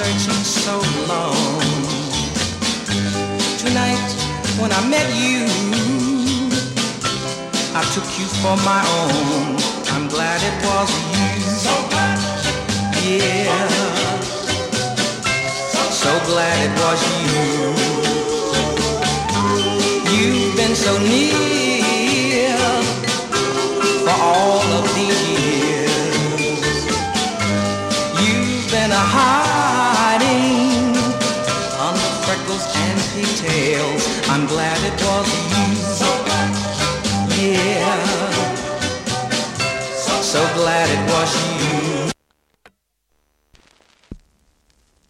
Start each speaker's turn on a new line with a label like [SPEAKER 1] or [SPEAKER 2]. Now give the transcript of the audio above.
[SPEAKER 1] searching so long. Tonight, when I met you, I took you for my own. I'm glad it was you. So glad. Yeah. So glad it was you. You've been so near for all of these years. You've been a hiding under freckles and pigtails. I'm glad it was you. Yeah. So glad it was you.